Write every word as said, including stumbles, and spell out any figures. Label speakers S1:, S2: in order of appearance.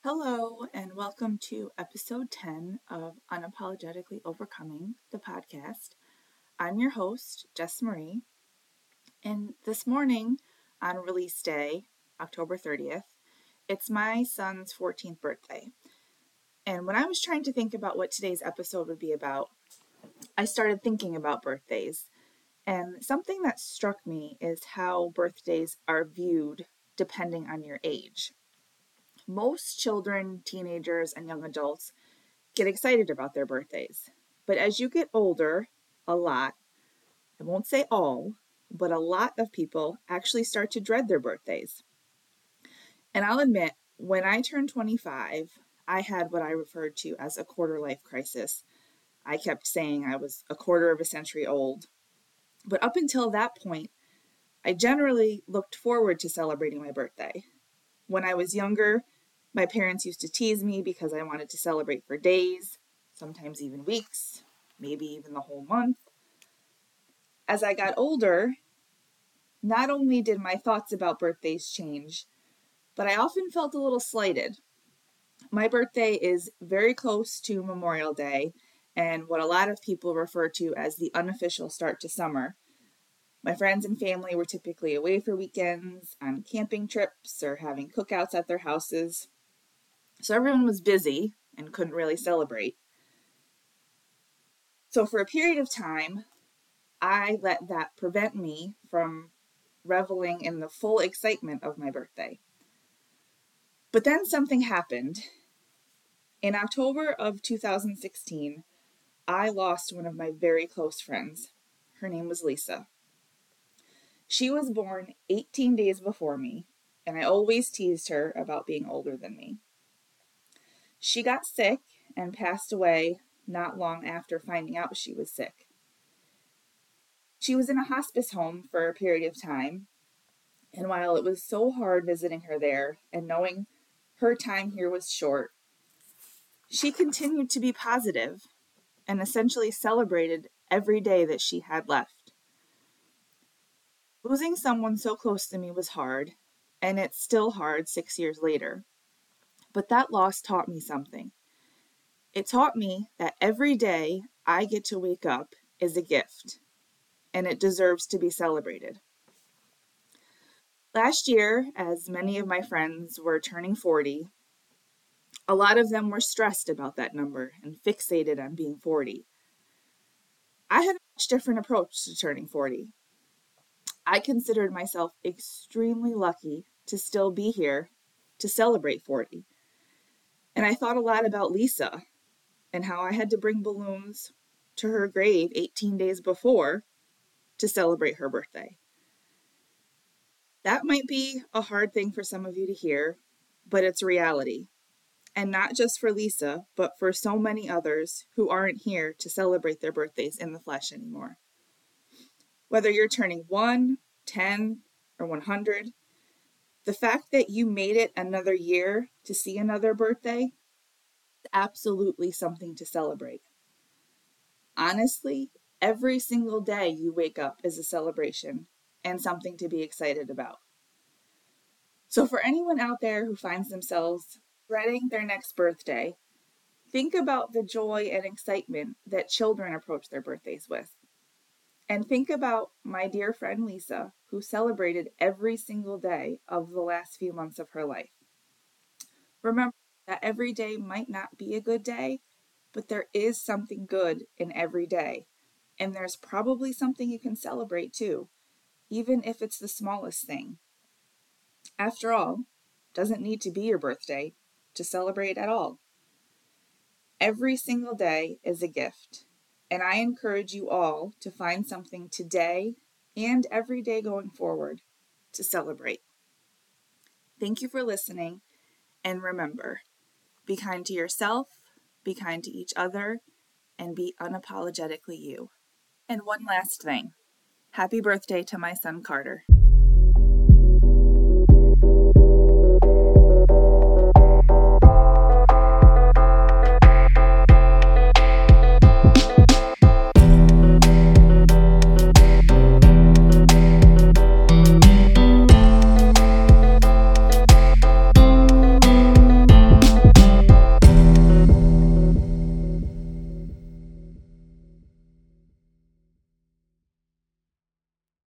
S1: Hello, and welcome to episode ten of Unapologetically Overcoming, the podcast. I'm your host, Jess Marie, and this morning on release day, October thirtieth, it's my son's fourteenth birthday. And when I was trying to think about what today's episode would be about, I started thinking about birthdays. And something that struck me is how birthdays are viewed depending on your age. Most children, teenagers, and young adults get excited about their birthdays. But as you get older, a lot, I won't say all, but a lot of people actually start to dread their birthdays. And I'll admit, when I turned twenty-five, I had what I referred to as a quarter life crisis. I kept saying I was a quarter of a century old. But up until that point, I generally looked forward to celebrating my birthday. When I was younger, my parents used to tease me because I wanted to celebrate for days, sometimes even weeks, maybe even the whole month. As I got older, not only did my thoughts about birthdays change, but I often felt a little slighted. My birthday is very close to Memorial Day and what a lot of people refer to as the unofficial start to summer. My friends and family were typically away for weekends, on camping trips, or having cookouts at their houses. So everyone was busy and couldn't really celebrate. So for a period of time, I let that prevent me from reveling in the full excitement of my birthday. But then something happened. In October of two thousand sixteen, I lost one of my very close friends. Her name was Lisa. She was born eighteen days before me, and I always teased her about being older than me. She got sick and passed away not long after finding out she was sick. She was in a hospice home for a period of time, and while it was so hard visiting her there and knowing her time here was short, she continued to be positive and essentially celebrated every day that she had left. Losing someone so close to me was hard, and it's still hard six years later. But that loss taught me something. It taught me that every day I get to wake up is a gift, and it deserves to be celebrated. Last year, as many of my friends were turning forty, a lot of them were stressed about that number and fixated on being forty. I had a much different approach to turning forty. I considered myself extremely lucky to still be here to celebrate forty. And I thought a lot about Lisa and how I had to bring balloons to her grave eighteen days before to celebrate her birthday. That might be a hard thing for some of you to hear, but it's reality. And not just for Lisa, but for so many others who aren't here to celebrate their birthdays in the flesh anymore. Whether you're turning one, ten, or one hundred, the fact that you made it another year to see another birthday is absolutely something to celebrate. Honestly, every single day you wake up is a celebration and something to be excited about. So for anyone out there who finds themselves dreading their next birthday, think about the joy and excitement that children approach their birthdays with. And think about my dear friend Lisa, who celebrated every single day of the last few months of her life. Remember that every day might not be a good day, but there is something good in every day. And there's probably something you can celebrate too, even if it's the smallest thing. After all, it doesn't need to be your birthday to celebrate at all. Every single day is a gift. And I encourage you all to find something today and every day going forward to celebrate. Thank you for listening. And remember, be kind to yourself, be kind to each other, and be unapologetically you. And one last thing. Happy birthday to my son Carter.